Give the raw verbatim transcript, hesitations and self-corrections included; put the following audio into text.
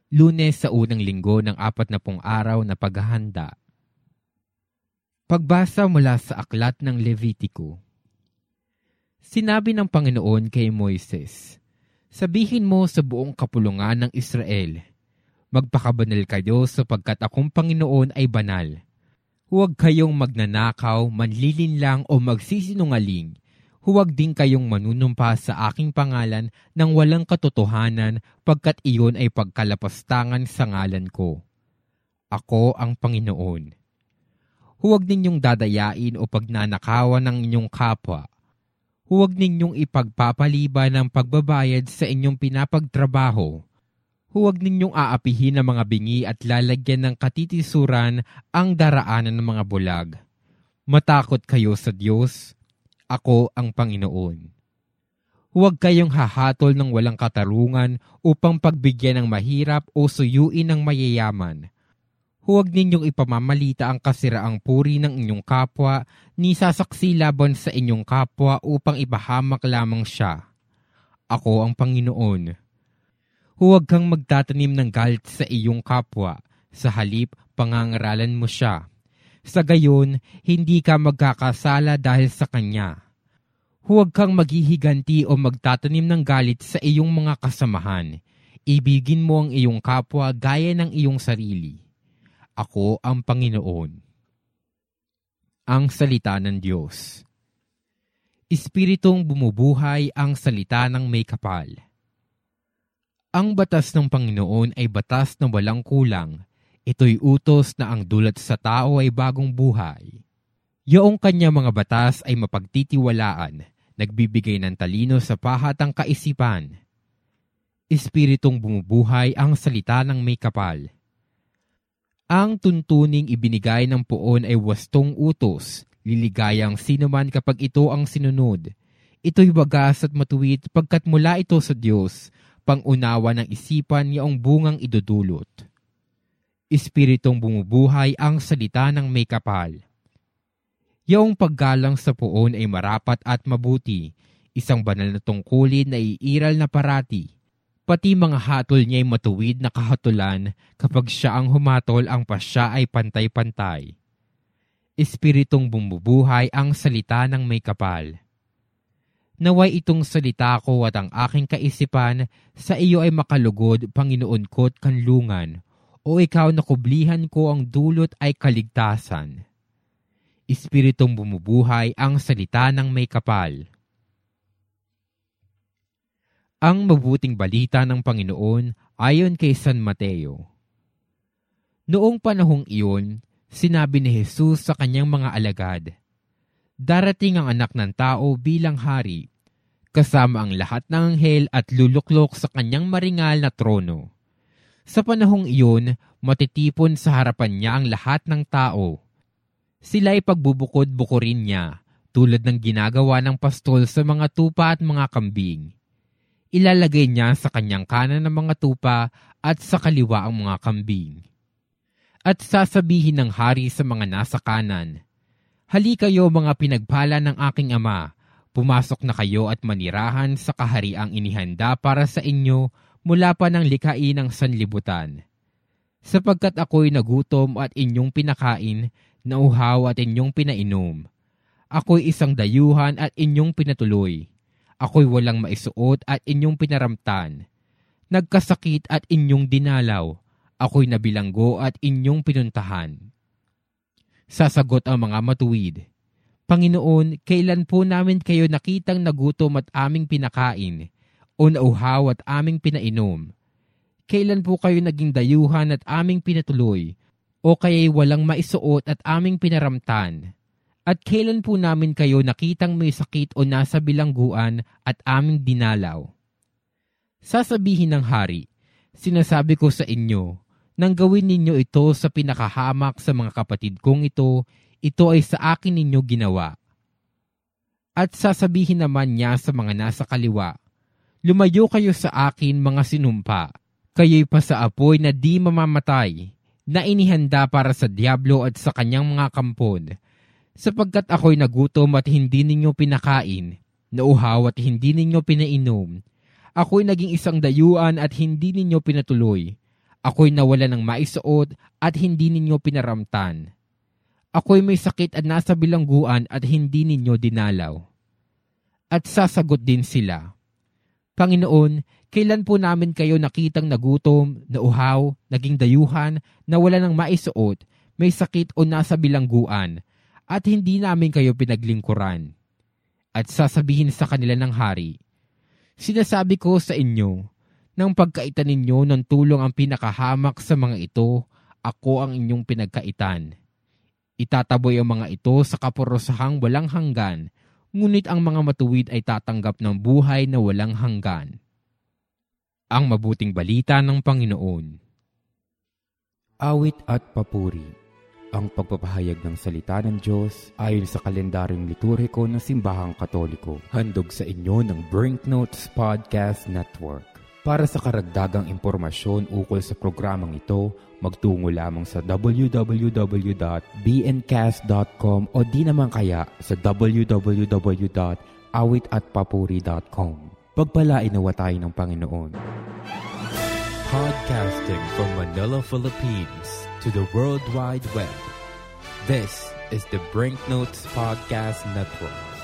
Lunes sa unang linggo ng apat na pung araw na paghahanda. Pagbasa mula sa aklat ng Levitiko. Sinabi ng Panginoon kay Moises, "Sabihin mo sa buong kapulungan ng Israel, magpakabanal kayo sapagkat akong Panginoon ay banal. Huwag kayong magnanakaw, manlilinlang o magsisinungaling. Huwag din kayong manunumpa sa aking pangalan ng walang katotohanan pagkat iyon ay pagkalapastangan sa ngalan ko. Ako ang Panginoon. Huwag ninyong dadayain o pagnanakawan ng inyong kapwa. Huwag ninyong ipagpapaliban ng pagbabayad sa inyong pinapagtrabaho. Huwag ninyong aapihin ng mga bingi at lalagyan ng katitisuran ang daraanan ng mga bulag. Matakot kayo sa Diyos. Ako ang Panginoon. Huwag kayong hahatol ng walang katarungan upang pagbigyan ng mahirap o suyuin ng mayayaman. Huwag ninyong ipamamalita ang kasiraang puri ng inyong kapwa ni sasaksi laban sa inyong kapwa upang ipahamak lamang siya. Ako ang Panginoon. Huwag kang magtatanim ng galit sa iyong kapwa, sa halip pangangaralan mo siya. Sa gayon, hindi ka magkakasala dahil sa kanya. Huwag kang maghihiganti o magtatanim ng galit sa iyong mga kasamahan. Ibigin mo ang iyong kapwa gaya ng iyong sarili. Ako ang Panginoon." Ang salita ng Diyos. Espiritong bumubuhay ang salita ng may kapal. Ang batas ng Panginoon ay batas na walang kulang. Ito'y utos na ang dulot sa tao ay bagong buhay. Yoong kanya mga batas ay mapagtitiwalaan, nagbibigay ng talino sa pahatang kaisipan. Espiritong bumubuhay ang salita ng may kapal. Ang tuntuning ibinigay ng poon ay wastong utos, liligayang sinuman kapag ito ang sinunod. Ito'y wagas at matuwid pagkat mula ito sa Diyos, pangunawa ng isipan yaong bungang idudulot. Espiritong bumubuhay ang salita ng may kapal. Yaong paggalang sa poon ay marapat at mabuti, isang banal na tungkulin na iiral na parati. Pati mga hatol niya ay matuwid na kahatulan, kapag siya ang humatol ang pasya ay pantay-pantay. Espiritong bumubuhay ang salita ng may kapal. Naway itong salita ko at ang aking kaisipan sa iyo ay makalugod, Panginoon ko't kanlungan, o ikaw na kublihan ko ang dulot ay kaligtasan. Espiritong bumubuhay ang salita ng may kapal. Ang mabuting balita ng Panginoon ayon kay San Mateo. Noong panahong iyon, sinabi ni Jesus sa kanyang mga alagad, "Darating ang anak ng tao bilang hari, kasama ang lahat ng anghel at luluklok sa kanyang maringal na trono. Sa panahong iyon, matitipon sa harapan niya ang lahat ng tao. Sila'y pagbubukod-bukurin niya, tulad ng ginagawa ng pastol sa mga tupa at mga kambing. Ilalagay niya sa kanyang kanan ang mga tupa at sa kaliwa ang mga kambing. At sasabihin ng hari sa mga nasa kanan, 'Hali kayo mga pinagpala ng aking ama, pumasok na kayo at manirahan sa kahariang inihanda para sa inyo mula pa ng likhain ng sanlibutan. Sapagkat ako'y nagutom at inyong pinakain, nauhaw at inyong pinainom. Ako'y isang dayuhan at inyong pinatuloy. Ako'y walang maisuot at inyong pinaramtan. Nagkasakit at inyong dinalaw. Ako'y nabilanggo at inyong pinuntahan.' Sasagot ang mga matuwid, 'Panginoon, kailan po namin kayo nakitang nagutom at aming pinakain, o nauhaw at aming pinainom? Kailan po kayo naging dayuhan at aming pinatuloy, o kaya'y walang maisuot at aming pinaramtan? At kailan po namin kayo nakitang may sakit o nasa bilangguan at aming dinalaw?' Sasabihin ng hari, 'Sinasabi ko sa inyo, nang gawin ninyo ito sa pinakahamak sa mga kapatid kong ito, ito ay sa akin ninyo ginawa.' At sasabihin naman niya sa mga nasa kaliwa, 'Lumayo kayo sa akin mga sinumpa, kayo'y pa sa apoy na di mamamatay, na inihanda para sa diablo at sa kanyang mga kampon. Sapagkat ako'y nagutom at hindi ninyo pinakain, nauhaw at hindi ninyo pinainom. Ako'y naging isang dayuhan at hindi ninyo pinatuloy. Ako'y nawala ng maisuot at hindi ninyo pinaramtan. Ako'y may sakit at nasa bilangguan at hindi ninyo dinalaw. At sasagot din sila, Panginoon, kailan po namin kayo nakitang nagutom, nauhaw, naging dayuhan, nawala ng maisuot, may sakit o nasa bilangguan, at hindi namin kayo pinaglingkuran? At sasabihin sa kanila ng hari, Sinasabi ko sa inyo, nang pagkaitan ninyo ng tulong ang pinakahamak sa mga ito, ako ang inyong pinagkaitan. Itataboy ang mga ito sa kaparusahang walang hanggan, ngunit ang mga matuwid ay tatanggap ng buhay na walang hanggan. Ang mabuting balita ng Panginoon. Awit at papuri. Ang pagpapahayag ng salita ng Diyos ayon sa kalendaryong liturhiko ng Simbahang Katoliko. Handog sa inyo ng Brinknotes Podcast Network. Para sa karagdagang impormasyon ukol sa programang ito, magtungo lamang sa w w w dot b n cast dot com o di naman kaya sa w w w dot awit at papuri dot com. Pagpalain nawa tayo ng Panginoon. Podcasting from Manila, Philippines to the World Wide Web. This is the Brinknotes Podcast Network.